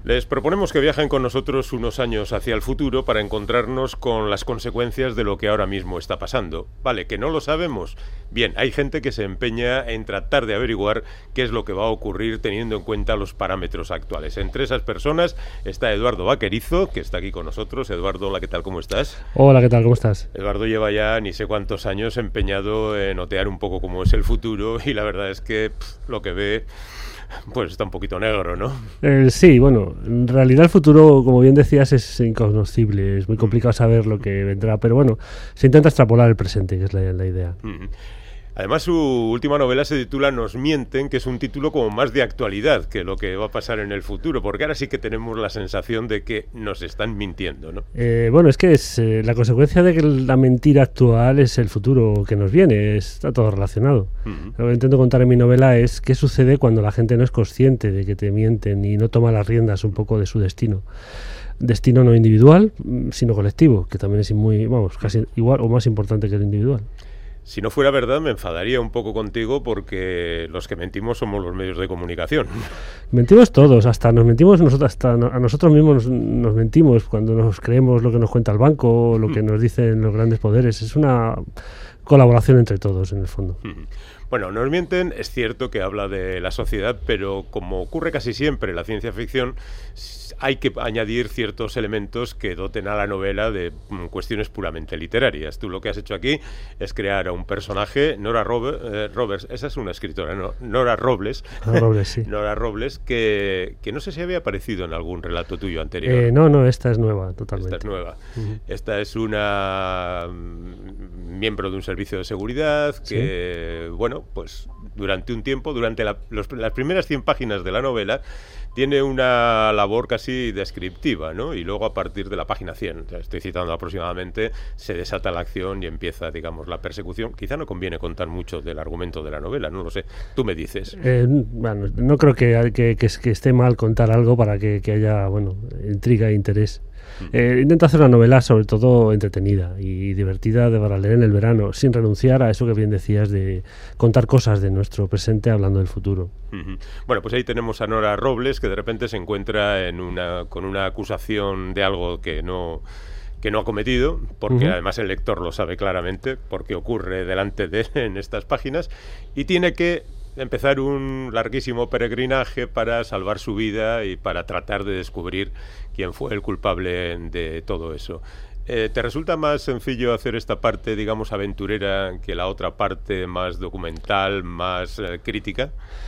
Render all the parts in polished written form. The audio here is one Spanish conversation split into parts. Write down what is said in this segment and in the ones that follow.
Les proponemos que viajen con nosotros unos años hacia el futuro para encontrarnos con las consecuencias de lo que ahora mismo está pasando. Vale, que no lo sabemos. Bien, hay gente que se empeña en tratar de averiguar qué es lo que va a ocurrir teniendo en cuenta los parámetros actuales. Entre esas personas está Eduardo Vaquerizo, que está aquí con nosotros. Eduardo, hola, ¿qué tal? ¿Cómo estás? Hola, ¿qué tal? ¿Cómo estás? Eduardo lleva ya ni sé cuántos años empeñado en otear un poco cómo es el futuro y la verdad es que lo que ve... pues está un poquito negro, ¿no? Sí, bueno, en realidad el futuro, como bien decías, es incognoscible, es muy complicado saber lo que vendrá, pero bueno, se intenta extrapolar el presente, que es la idea. Además, su última novela se titula Nos mienten, que es un título como más de actualidad que lo que va a pasar en el futuro, porque ahora sí que tenemos la sensación de que nos están mintiendo, ¿no? Bueno, es que es la consecuencia de que la mentira actual es el futuro que nos viene, está todo relacionado. Lo que intento contar en mi novela es qué sucede cuando la gente no es consciente de que te mienten y no toma las riendas un poco de su destino. Destino no individual, sino colectivo, que también es muy, casi igual o más importante que el individual. Si no fuera verdad, me enfadaría un poco contigo porque los que mentimos somos los medios de comunicación. Mentimos todos, hasta nos mentimos nosotros, hasta a nosotros mismos nos mentimos cuando nos creemos lo que nos cuenta el banco o lo que nos dicen los grandes poderes. Es una colaboración entre todos, en el fondo. Bueno, Nos mienten, es cierto que habla de la sociedad, pero como ocurre casi siempre en la ciencia ficción, hay que añadir ciertos elementos que doten a la novela de cuestiones puramente literarias. Tú lo que has hecho aquí es crear a un personaje, Nora Roberts, esa es una escritora, ¿no? Nora Robles. Sí. Nora Robles, que no sé si había aparecido en algún relato tuyo anterior. No, esta es nueva, totalmente. Esta es nueva. Esta es una miembro de un servicio de seguridad que, bueno, pues durante un tiempo, durante las primeras 100 páginas de la novela, tiene una labor casi descriptiva, ¿no? Y luego a partir de la página 100, estoy citando aproximadamente, se desata la acción y empieza, digamos, la persecución. Quizá no conviene contar mucho del argumento de la novela, no lo sé. Tú me dices. Bueno, no creo que esté mal contar algo para que haya, intriga e interés. Intento hacer una novela sobre todo entretenida y divertida para leer en el verano, sin renunciar a eso que bien decías de contar cosas de nuestro presente hablando del futuro. Bueno, pues ahí tenemos a Nora Robles, que de repente se encuentra con una acusación de algo que no ha cometido, porque además el lector lo sabe claramente, porque ocurre delante de él en estas páginas, y tiene que empezar un larguísimo peregrinaje para salvar su vida y para tratar de descubrir quién fue el culpable de todo eso. ¿Te resulta más sencillo hacer esta parte, digamos, aventurera que la otra parte más documental, más crítica?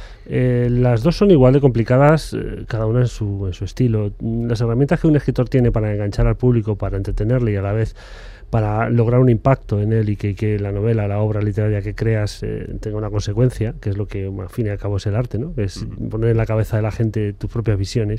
Las dos son igual de complicadas, cada una en su estilo. Las herramientas que un escritor tiene para enganchar al público, para entretenerle y a la vez para lograr un impacto en él y que la novela, la obra literaria que creas tenga una consecuencia, que es lo que al fin y al cabo es el arte, ¿no? Es poner en la cabeza de la gente tus propias visiones.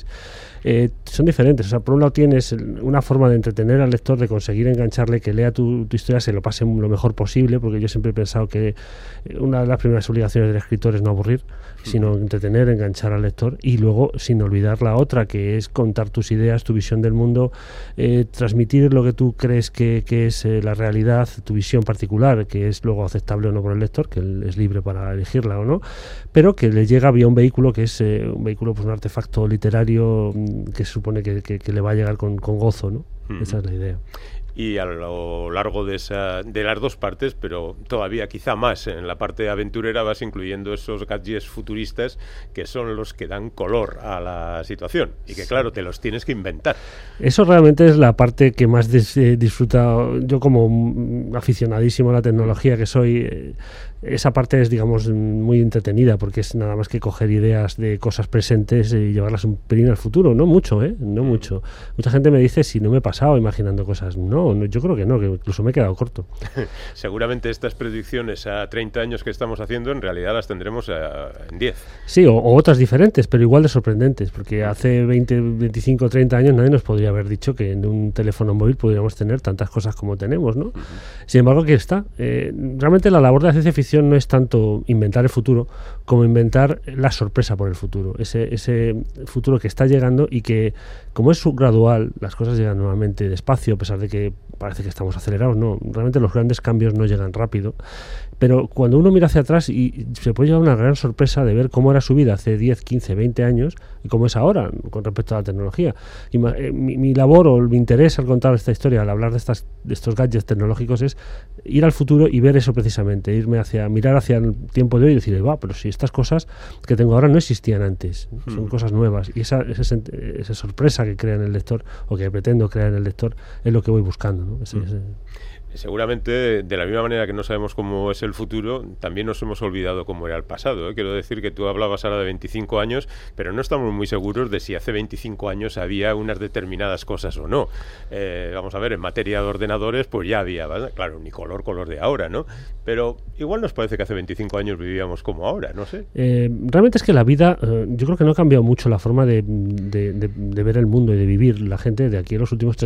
Son diferentes. O sea, por un lado tienes una forma de entretener al lector, de conseguir engancharle, que lea tu historia, se lo pase lo mejor posible, porque yo siempre he pensado que una de las primeras obligaciones del escritor es no aburrir, sino entretener, enganchar al lector, y luego, sin olvidar la otra, que es contar tus ideas, tu visión del mundo, transmitir lo que tú crees que es la realidad, tu visión particular, que es luego aceptable o no por el lector, que él es libre para elegirla o no, pero que le llega vía un vehículo que es un vehículo, pues un artefacto literario que se supone que le va a llegar con gozo, ¿no? Esa es la idea. Y a lo largo de las dos partes, pero todavía quizá más en la parte aventurera, vas incluyendo esos gadgets futuristas que son los que dan color a la situación y que, claro, te los tienes que inventar. Eso realmente es la parte que más disfruta yo como aficionadísimo a la tecnología que soy. Esa parte es, digamos, muy entretenida porque es nada más que coger ideas de cosas presentes y llevarlas un pelín al futuro. No mucho, no mucho. Mucha gente me dice si no me he pasado imaginando cosas. No, yo creo que no, que incluso me he quedado corto. Seguramente estas predicciones a 30 años que estamos haciendo en realidad las tendremos en 10. Sí, o otras diferentes, pero igual de sorprendentes, porque hace 20, 25, 30 años nadie nos podría haber dicho que en un teléfono móvil podríamos tener tantas cosas como tenemos, ¿no? Sin embargo, aquí está. Realmente la labor de la ciencia ficción no es tanto inventar el futuro como inventar la sorpresa por el futuro, ese futuro que está llegando y que, como es subgradual, las cosas llegan normalmente despacio, a pesar de que parece que estamos acelerados. No, realmente los grandes cambios no llegan rápido, pero cuando uno mira hacia atrás y se puede llevar una gran sorpresa de ver cómo era su vida hace 10, 15, 20 años y como es ahora con respecto a la tecnología. Y mi labor o mi interés al contar esta historia, al hablar de estos gadgets tecnológicos, es ir al futuro y ver eso precisamente, mirar hacia el tiempo de hoy y decir, pero si estas cosas que tengo ahora no existían antes, son cosas nuevas, y esa sorpresa que crea en el lector, o que pretendo crear en el lector, es lo que voy buscando, ¿no? Seguramente, de la misma manera que no sabemos cómo es el futuro, también nos hemos olvidado cómo era el pasado, ¿eh? Quiero decir que tú hablabas ahora de 25 años, pero no estamos muy seguros de si hace 25 años había unas determinadas cosas o no. Vamos a ver, en materia de ordenadores, pues ya había, ¿vale? Claro, ni color de ahora, ¿no? Pero igual nos parece que hace 25 años vivíamos como ahora, no sé. Realmente es que la vida, yo creo que no ha cambiado mucho la forma de ver el mundo y de vivir la gente de aquí a los últimos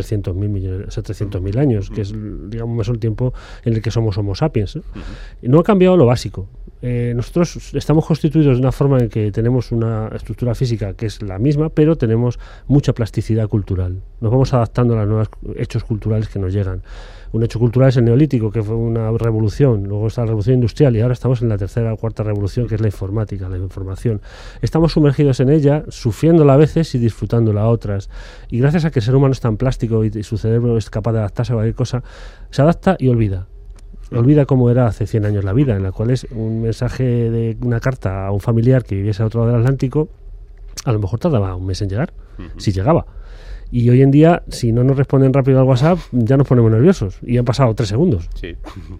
300.000 años, que es, digamos, el tiempo en el que somos Homo sapiens, ¿eh? No ha cambiado lo básico. Nosotros estamos constituidos de una forma en que tenemos una estructura física que es la misma, pero tenemos mucha plasticidad cultural. Nos vamos adaptando a los nuevos hechos culturales que nos llegan. Un hecho cultural es el neolítico, que fue una revolución, luego está la revolución industrial, y ahora estamos en la tercera o cuarta revolución, que es la informática, la información. Estamos sumergidos en ella, sufriéndola a veces y disfrutándola a otras. Y gracias a que el ser humano es tan plástico y su cerebro es capaz de adaptarse a cualquier cosa, se adapta y olvida. Olvida cómo era hace 100 años la vida, en la cual es un mensaje de una carta a un familiar que viviese al otro lado del Atlántico, a lo mejor tardaba un mes en llegar, si llegaba. Y hoy en día, si no nos responden rápido al WhatsApp, ya nos ponemos nerviosos. Y han pasado 3 segundos. Sí.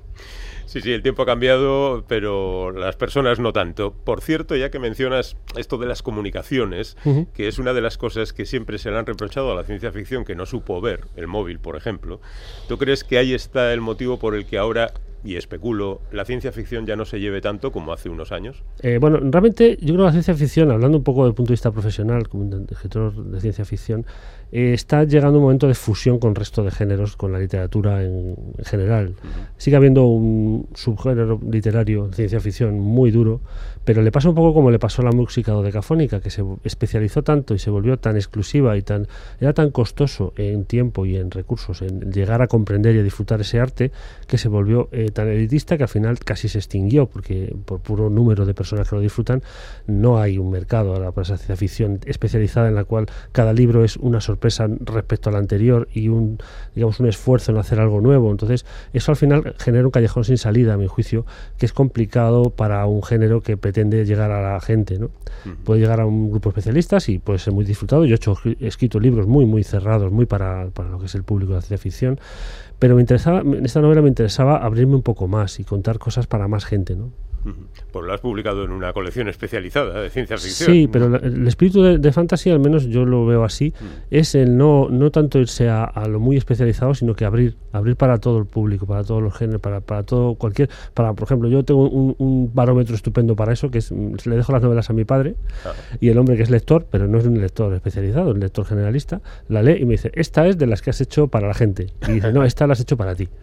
Sí, el tiempo ha cambiado, pero las personas no tanto. Por cierto, ya que mencionas esto de las comunicaciones, que es una de las cosas que siempre se le han reprochado a la ciencia ficción, que no supo ver, el móvil, por ejemplo. ¿Tú crees que ahí está el motivo por el que ahora, y especulo, la ciencia ficción ya no se lleve tanto como hace unos años? Bueno, realmente yo creo que la ciencia ficción, hablando un poco desde el punto de vista profesional, como escritor de ciencia ficción, está llegando un momento de fusión con el resto de géneros, con la literatura en general. Sigue habiendo un subgénero literario de ciencia ficción muy duro, pero le pasa un poco como le pasó a la música dodecafónica, que se especializó tanto y se volvió tan exclusiva y era tan costoso en tiempo y en recursos en llegar a comprender y a disfrutar ese arte, que se volvió tan elitista que al final casi se extinguió, porque por puro número de personas que lo disfrutan no hay un mercado ahora para esa ciencia ficción especializada en la cual cada libro es una sorpresa respecto al anterior y un esfuerzo en hacer algo nuevo. Entonces eso al final genera un callejón sin salida, a mi juicio, que es complicado para un género que pretende llegar a la gente, ¿no? Puede llegar a un grupo de especialistas y puede ser muy disfrutado. Yo he escrito libros muy muy cerrados, muy para lo que es el público de la ciencia ficción, pero en esta novela me interesaba abrirme un poco más y contar cosas para más gente, ¿no? Pues lo has publicado en una colección especializada de ciencia ficción. Sí, pero el espíritu de fantasy, al menos yo lo veo así, es el no tanto irse a lo muy especializado, sino que abrir para todo el público, para todos los géneros, para todo por ejemplo, yo tengo un barómetro estupendo para eso, que es, le dejo las novelas a mi padre, y el hombre que es lector, pero no es un lector especializado, es un lector generalista, la lee y me dice, esta es de las que has hecho para la gente, y dice, no, esta la has hecho para ti.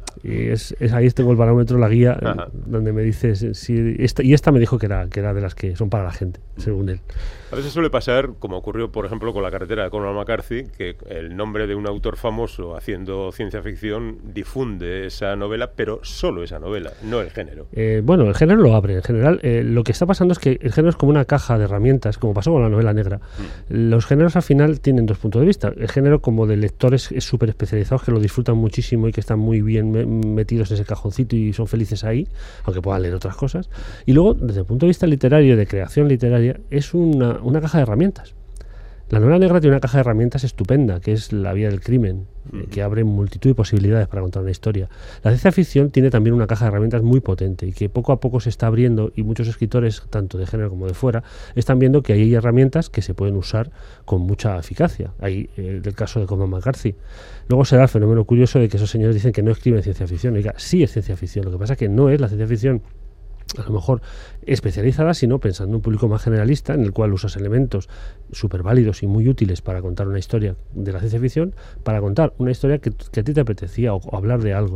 Y ahí tengo el barómetro, la guía, donde me dice esta me dijo que era de las que son para la gente, según él. A veces suele pasar, como ocurrió por ejemplo con La carretera de Cormac McCarthy, que el nombre de un autor famoso haciendo ciencia ficción difunde esa novela, pero solo esa novela, no el género. Bueno, el género lo abre. En general, lo que está pasando es que el género es como una caja de herramientas, como pasó con la novela negra. Los géneros al final tienen 2 puntos de vista. El género como de lectores es súper especializados, que lo disfrutan muchísimo y que están muy bien metidos en ese cajoncito y son felices ahí, aunque puedan leer otras cosas. Y luego, desde el punto de vista literario, de creación literaria, es una caja de herramientas. La novela negra tiene una caja de herramientas estupenda, que es La vía del crimen, que abre multitud de posibilidades para contar una historia. La ciencia ficción tiene también una caja de herramientas muy potente y que poco a poco se está abriendo, y muchos escritores, tanto de género como de fuera, están viendo que hay herramientas que se pueden usar con mucha eficacia. Hay el caso de Cormac McCarthy. Luego se da el fenómeno curioso de que esos señores dicen que no escriben ciencia ficción. Oiga, sí es ciencia ficción, lo que pasa es que no es la ciencia ficción a lo mejor especializada, sino pensando en un público más generalista, en el cual usas elementos súper válidos y muy útiles para contar una historia de la ciencia ficción, para contar una historia que a ti te apetecía o hablar de algo, ¿no?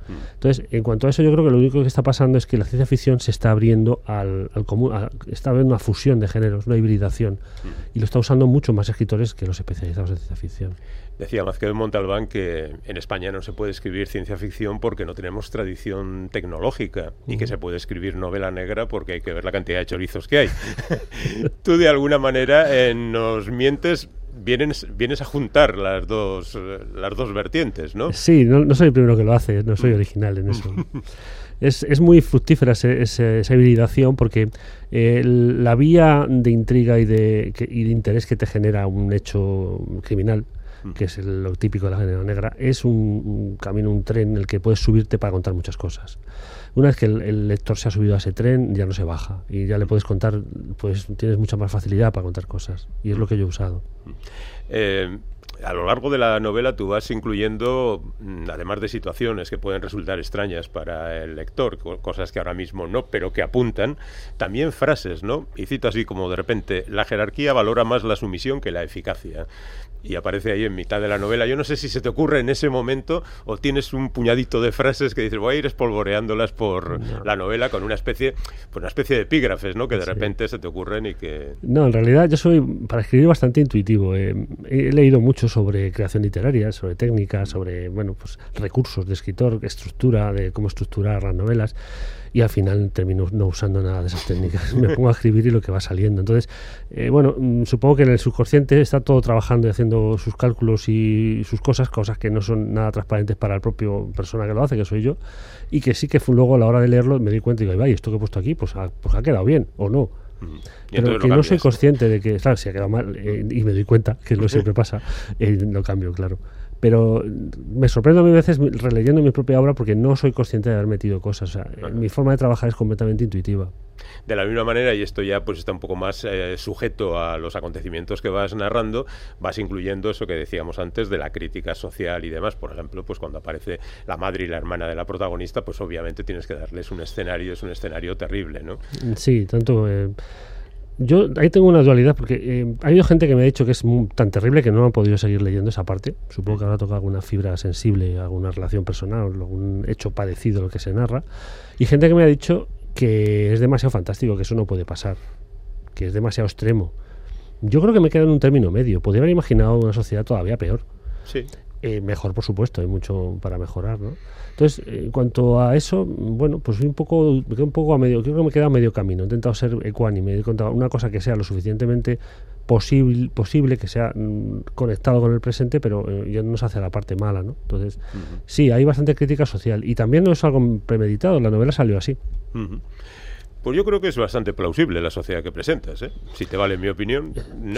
Entonces, en cuanto a eso, yo creo que lo único que está pasando es que la ciencia ficción se está abriendo al común, está habiendo una fusión de géneros, una hibridación, y lo está usando mucho más escritores que los especializados en ciencia ficción. Decía Vázquez Montalbán que en España no se puede escribir ciencia ficción porque no tenemos tradición tecnológica y que se puede escribir novela negra porque hay que ver la cantidad de chorizos que hay. Tú de alguna manera nos mientes, vienes a juntar las dos vertientes, ¿no? Sí, no soy el primero que lo hace, no soy original en eso. Es muy fructífera esa hibridación porque la vía de intriga y de interés que te genera un hecho criminal, que es lo típico de la novela negra, es un camino, un tren en el que puedes subirte para contar muchas cosas. Una vez que el lector se ha subido a ese tren, ya no se baja y ya le puedes contar, pues tienes mucha más facilidad para contar cosas, y es lo que yo he usado. A lo largo de la novela tú vas incluyendo, además de situaciones que pueden resultar extrañas para el lector, cosas que ahora mismo no, pero que apuntan, también frases, ¿no? Y cito así como de repente: la jerarquía valora más la sumisión que la eficacia. Y aparece ahí en mitad de la novela. Yo no sé si se te ocurre en ese momento o tienes un puñadito de frases que dices, voy a ir espolvoreándolas por la novela con una especie de epígrafes, ¿no? Que de repente se te ocurren y que... No, en realidad yo soy, para escribir, bastante intuitivo. He leído mucho sobre creación literaria, sobre técnica, sobre recursos de escritor, estructura, de cómo estructurar las novelas, y al final termino no usando nada de esas técnicas. Me pongo a escribir y lo que va saliendo. Entonces, supongo que en el subconsciente está todo trabajando y haciendo sus cálculos y sus cosas que no son nada transparentes para el propio persona que lo hace, que soy yo, y que sí que luego a la hora de leerlo me di cuenta y digo, vaya, esto que he puesto aquí pues ha quedado bien, o no. Pero que no soy consciente de que, claro, si ha quedado mal, y me doy cuenta, que no siempre pasa, lo cambio, claro. Pero me sorprendo a mí a veces releyendo mi propia obra porque no soy consciente de haber metido cosas. O sea, mi forma de trabajar es completamente intuitiva. De la misma manera, y esto ya pues está un poco más sujeto a los acontecimientos que vas narrando, vas incluyendo eso que decíamos antes de la crítica social y demás. Por ejemplo, pues cuando aparece la madre y la hermana de la protagonista, pues obviamente tienes que darles un escenario, es un escenario terrible, ¿no? Sí, tanto... Yo ahí tengo una dualidad porque ha habido gente que me ha dicho que es tan terrible que no han podido seguir leyendo esa parte. Supongo que habrá tocado alguna fibra sensible, alguna relación personal, algún hecho parecido a lo que se narra. Y gente que me ha dicho que es demasiado fantástico, que eso no puede pasar, que es demasiado extremo. Yo creo que me quedo en un término medio. Podría haber imaginado una sociedad todavía peor. Sí. Mejor, por supuesto, hay mucho para mejorar, ¿no? Entonces, en cuanto a eso, pues me quedo un poco a medio, creo que me queda a medio camino. He intentado ser ecuánime, he contado una cosa que sea lo suficientemente posible, que sea conectado con el presente, pero ya no se hace la parte mala, ¿no? Entonces, sí, hay bastante crítica social y también no es algo premeditado, la novela salió así. Pues yo creo que es bastante plausible la sociedad que presentas, ¿eh? Si te vale mi opinión.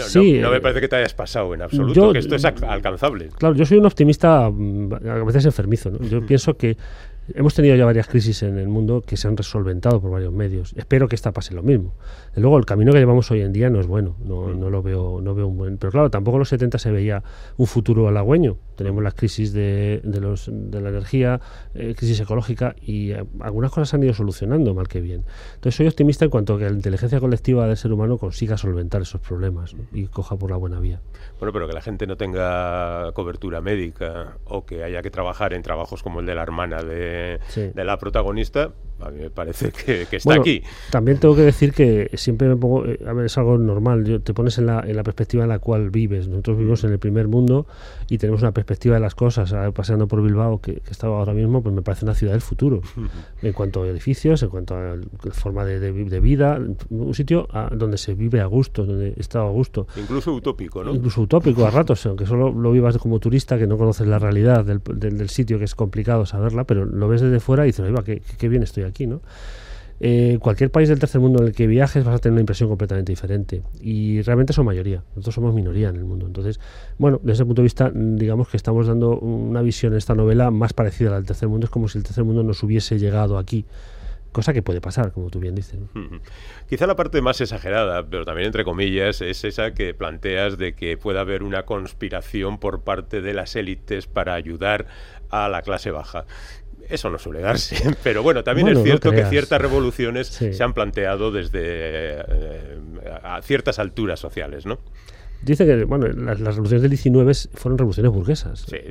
No me parece que te hayas pasado en absoluto, que esto es alcanzable. Claro, yo soy un optimista a veces enfermizo, ¿no? Yo pienso que hemos tenido ya varias crisis en el mundo que se han resolventado por varios medios. Espero que esta pase lo mismo. Luego, el camino que llevamos hoy en día no es bueno, no lo veo un buen... Pero claro, tampoco en los 70 se veía un futuro halagüeño. Tenemos las crisis de la energía, crisis ecológica, y algunas cosas se han ido solucionando, mal que bien. Entonces soy optimista en cuanto a que la inteligencia colectiva del ser humano consiga solventar esos problemas, ¿no? Y coja por la buena vía. Bueno, pero que la gente no tenga cobertura médica o que haya que trabajar en trabajos como el de la hermana de la protagonista, a mí me parece que está aquí. También tengo que decir que siempre me pongo, es algo normal, te pones en la perspectiva en la cual vives. Nosotros vivimos en el primer mundo y tenemos una perspectiva de las cosas. Paseando por Bilbao, que estaba ahora mismo, pues me parece una ciudad del futuro. En cuanto a edificios, en cuanto a forma de vida, un sitio donde se vive a gusto, donde está a gusto. Incluso utópico, ¿no? Incluso utópico a ratos, aunque solo lo vivas como turista, que no conoces la realidad del sitio, que es complicado saberla, pero lo ves desde fuera y dices, oiga, qué bien estoy aquí, ¿no? Cualquier país del tercer mundo en el que viajes vas a tener una impresión completamente diferente, y realmente son mayoría, nosotros somos minoría en el mundo. Entonces, desde ese punto de vista, digamos que estamos dando una visión en esta novela más parecida a la del tercer mundo. Es como si el tercer mundo nos hubiese llegado aquí, cosa que puede pasar, como tú bien dices, ¿no? Quizá la parte más exagerada, pero también entre comillas, es esa que planteas de que pueda haber una conspiración por parte de las élites para ayudar a la clase baja. Eso no suele darse, pero también es cierto que ciertas revoluciones se han planteado desde a ciertas alturas sociales, ¿no? Dice que bueno, las revoluciones del 19 fueron revoluciones burguesas. Sí.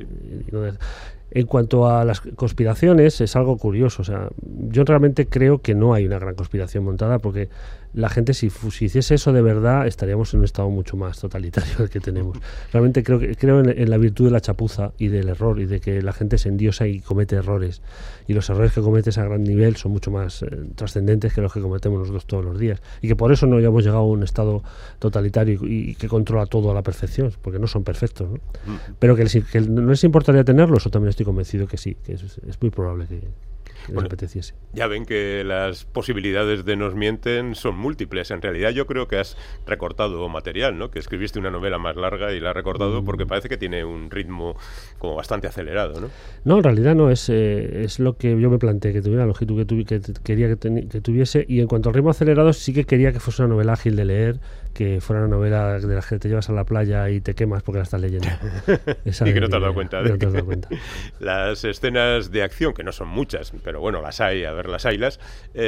En cuanto a las conspiraciones, es algo curioso. O sea, yo realmente creo que no hay una gran conspiración montada, porque la gente, si hiciese eso de verdad, estaríamos en un estado mucho más totalitario del que tenemos. Realmente creo en la virtud de la chapuza y del error, y de que la gente se endiosa y comete errores. Y los errores que cometes a gran nivel son mucho más trascendentes que los que cometemos nosotros todos los días. Y que por eso no hayamos llegado a un estado totalitario y que controla todo a la perfección, porque no son perfectos, ¿no? Pero que no les importaría tenerlo, eso también estoy convencido que sí, que es muy probable que les apeteciese. Ya ven que las posibilidades de Nos mienten son múltiples. En realidad yo creo que has recortado material, ¿no? Que escribiste una novela más larga y la has recortado porque parece que tiene un ritmo como bastante acelerado, ¿no? No, en realidad no, es lo que yo me planteé, que tuviera la longitud que quería que tuviese. Y en cuanto al ritmo acelerado, sí que quería que fuese una novela ágil de leer, que fuera una novela de las que te llevas a la playa y te quemas porque la estás leyendo. Y que no te has dado cuenta. No te has dado cuenta. Las escenas de acción, que no son muchas, pero bueno, las hay, a ver, las haylas.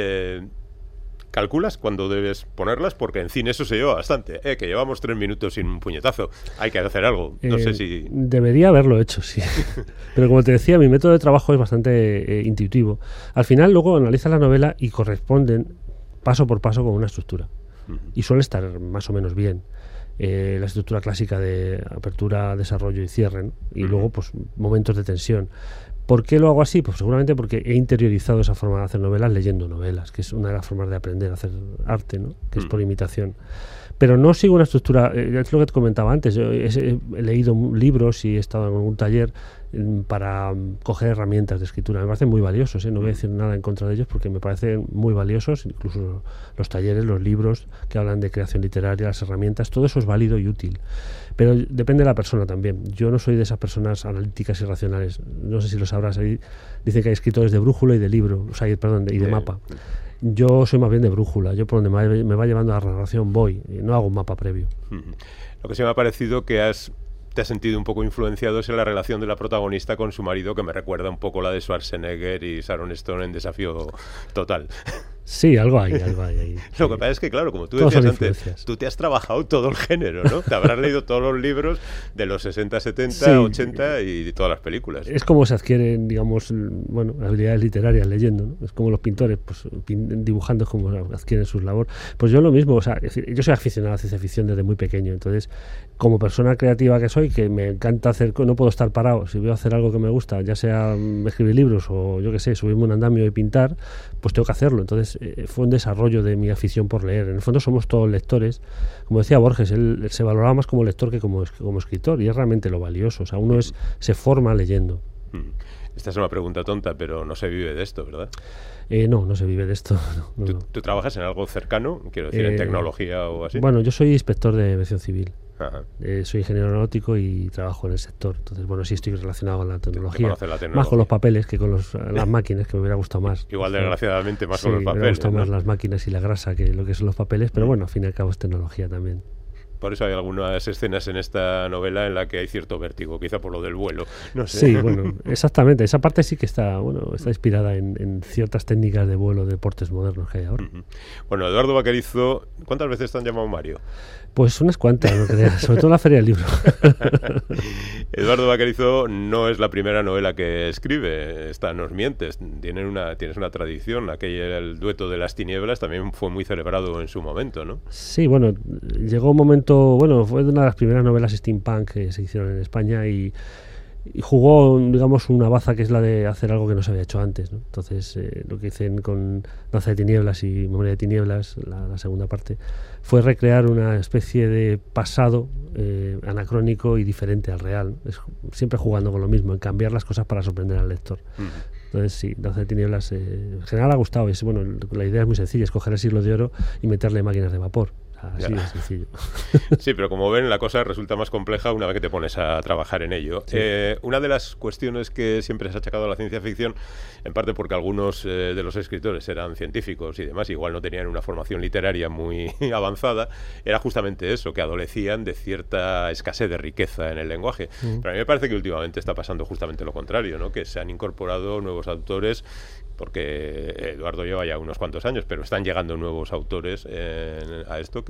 ¿Calculas cuándo debes ponerlas? Porque en cine eso se lleva bastante, que llevamos 3 minutos sin un puñetazo. Hay que hacer algo. No sé si... Debería haberlo hecho, sí. Pero como te decía, mi método de trabajo es bastante intuitivo. Al final luego analizas la novela y corresponden paso por paso con una estructura. Y suele estar más o menos bien. La estructura clásica de apertura, desarrollo y cierre, ¿no? Y luego pues momentos de tensión. ¿Por qué lo hago así? Pues seguramente porque he interiorizado esa forma de hacer novelas leyendo novelas, que es una de las formas de aprender a hacer arte, ¿no? Que es por imitación. Pero no sigo una estructura, es lo que te comentaba antes. Yo he leído libros y he estado en algún taller para coger herramientas de escritura. Me parecen muy valiosos, no voy a decir nada en contra de ellos porque me parecen muy valiosos, incluso los talleres, los libros que hablan de creación literaria, las herramientas, todo eso es válido y útil. Pero depende de la persona también. Yo no soy de esas personas analíticas y racionales. No sé si lo sabrás, ahí dicen que hay escritores de brújula y de libro, o sea, y de mapa. Yo soy más bien de brújula. Yo por donde me va llevando la narración voy, no hago un mapa previo. Lo que sí me ha parecido que te has sentido un poco influenciado es en la relación de la protagonista con su marido, que me recuerda un poco la de Schwarzenegger y Sharon Stone en Desafío Total. Sí, algo hay. Lo que pasa es que, claro, como tú decías antes, tú te has trabajado todo el género, ¿no? Te habrás leído todos los libros de los 60, 70, 80 y de todas las películas. Es como se adquieren, digamos, habilidades literarias leyendo, ¿no? Es como los pintores, pues dibujando es como adquieren su labor. Pues yo lo mismo, o sea, es decir, yo soy aficionado a la ciencia ficción desde muy pequeño, entonces, como persona creativa que soy, que me encanta hacer, no puedo estar parado, si voy a hacer algo que me gusta, ya sea escribir libros o yo qué sé, subirme un andamio y pintar, pues tengo que hacerlo. Entonces fue un desarrollo de mi afición por leer. En el fondo somos todos lectores. Como decía Borges, él se valoraba más como lector que como escritor, y es realmente lo valioso. O sea, uno se forma leyendo. Esta es una pregunta tonta, pero no se vive de esto, ¿verdad? No se vive de esto. No. ¿Tú trabajas en algo cercano? Quiero decir, en tecnología o así. Bueno, yo soy inspector de aviación civil. Ajá. Soy ingeniero aeronáutico y trabajo en el sector. Entonces, bueno, sí estoy relacionado con la tecnología. Más con los papeles que con las máquinas, que me hubiera gustado más. Igual, desgraciadamente, más sí, con los papeles. Me hubiera gustado más las máquinas y la grasa que lo que son los papeles, pero bueno, al fin y al cabo es tecnología también. Por eso hay algunas escenas en esta novela en la que hay cierto vértigo, quizá por lo del vuelo. No sé. Sí, bueno, exactamente. Esa parte sí que está inspirada en ciertas técnicas de vuelo, de deportes modernos que hay ahora. Bueno, Eduardo Vaquerizo, ¿cuántas veces te han llamado Mario? Pues unas cuantas, no creas, sobre todo en la Feria del Libro. Eduardo Vaquerizo no es la primera novela que escribe, esta Nos mientes, tienes una tradición, el dueto de las tinieblas también fue muy celebrado en su momento, ¿no? Sí, bueno, llegó un momento, fue una de las primeras novelas steampunk que se hicieron en España y jugó, digamos, una baza que es la de hacer algo que no se había hecho antes, ¿no? Entonces, lo que hice con Danza de Tinieblas y Memoria de Tinieblas, la segunda parte, fue recrear una especie de pasado anacrónico y diferente al real. Siempre jugando con lo mismo, en cambiar las cosas para sorprender al lector. Entonces, sí, Danza de Tinieblas en general ha gustado. La idea es muy sencilla, es coger el Siglo de Oro y meterle máquinas de vapor. Así de sencillo. Sí, pero como ven, la cosa resulta más compleja una vez que te pones a trabajar en ello. Sí. Una de las cuestiones que siempre se ha achacado a la ciencia ficción, en parte porque algunos de los escritores eran científicos y demás, igual no tenían una formación literaria muy avanzada, era justamente eso, que adolecían de cierta escasez de riqueza en el lenguaje. Pero a mí me parece que últimamente está pasando justamente lo contrario, ¿no? Que se han incorporado nuevos autores, porque Eduardo lleva ya unos cuantos años, pero están llegando nuevos autores a esto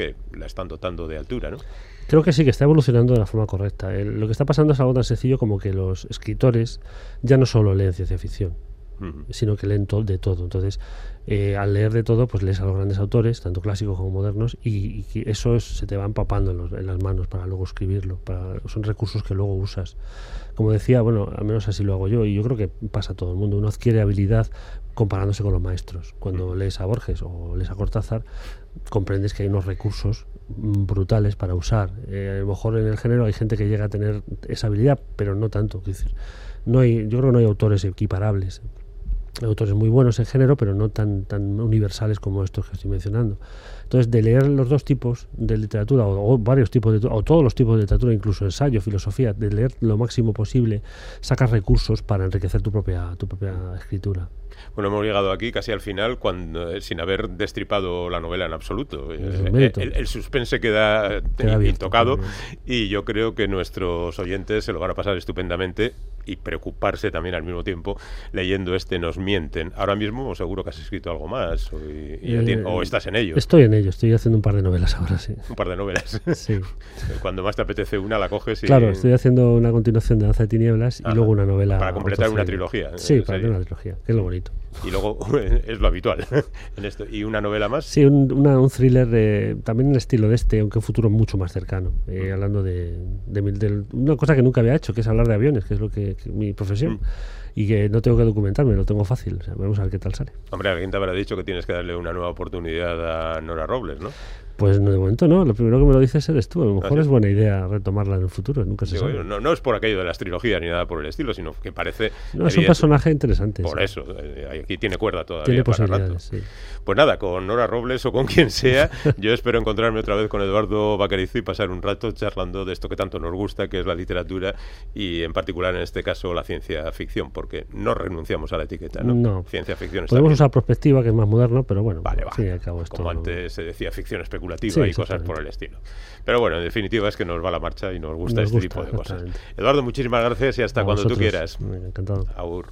que la están dotando de altura, ¿no? Creo que sí, que está evolucionando de la forma correcta. Lo que está pasando es algo tan sencillo como que los escritores ya no solo leen ciencia ficción, sino que leen de todo. Entonces, al leer de todo, pues lees a los grandes autores, tanto clásicos como modernos, y eso se te va empapando en las manos para luego escribirlo. Son recursos que luego usas. Como decía, bueno, al menos así lo hago yo, y yo creo que pasa a todo el mundo. Uno adquiere habilidad comparándose con los maestros. Cuando lees a Borges o lees a Cortázar, comprendes que hay unos recursos brutales para usar. A lo mejor en el género hay gente que llega a tener esa habilidad, pero no tanto. Es decir, yo creo que no hay autores equiparables. Hay autores muy buenos en género, pero no tan universales como estos que estoy mencionando. Entonces, de leer los dos tipos de literatura, o varios tipos de o todos los tipos de literatura, incluso ensayo, filosofía, de leer lo máximo posible, sacas recursos para enriquecer tu propia escritura. Bueno, hemos llegado aquí casi al final sin haber destripado la novela en absoluto. El suspense queda intocado, y yo creo que nuestros oyentes se lo van a pasar estupendamente y preocuparse también al mismo tiempo leyendo Nos mienten. Ahora mismo seguro que has escrito algo más o estás en ello. Estoy en ello, estoy haciendo un par de novelas ahora, sí. Un par de novelas. Sí. Cuando más te apetece una, la coges y... Claro, estoy haciendo una continuación de Danza de Tinieblas y luego una novela... Para completar una trilogía. Sí, para hacer una trilogía, que es lo bonito. Y luego es lo habitual en esto. ¿Y una novela más? Sí, un thriller también en el estilo de aunque un futuro mucho más cercano. Hablando de una cosa que nunca había hecho, que es hablar de aviones, que es mi profesión. Y que no tengo que documentarme, lo tengo fácil. O sea, vamos a ver qué tal sale. Hombre, alguien te habrá dicho que tienes que darle una nueva oportunidad a Nora Robles, ¿no? Pues de momento no, lo primero que me lo dices eres tú. A lo mejor es buena idea retomarla en el futuro, nunca se sabe. No es por aquello de las trilogías ni nada por el estilo, sino que parece... No, es un personaje interesante. Por eso, aquí tiene cuerda todavía. Tiene para posibilidades, rato. Sí. Pues nada, con Nora Robles o con quien sea, yo espero encontrarme otra vez con Eduardo Vaquerizo y pasar un rato charlando de esto que tanto nos gusta, que es la literatura y en particular en este caso la ciencia ficción, porque no renunciamos a la etiqueta, ¿no? No. Ciencia ficción está Podemos bien. usar perspectiva, que es más moderno, pero bueno, vale, al fin y al cabo esto... Como antes se decía, ficción especulativa y cosas por el estilo. Pero bueno, en definitiva es que nos va la marcha y nos gusta este tipo de cosas. Eduardo, muchísimas gracias y hasta cuando tú quieras. Encantado. Agur.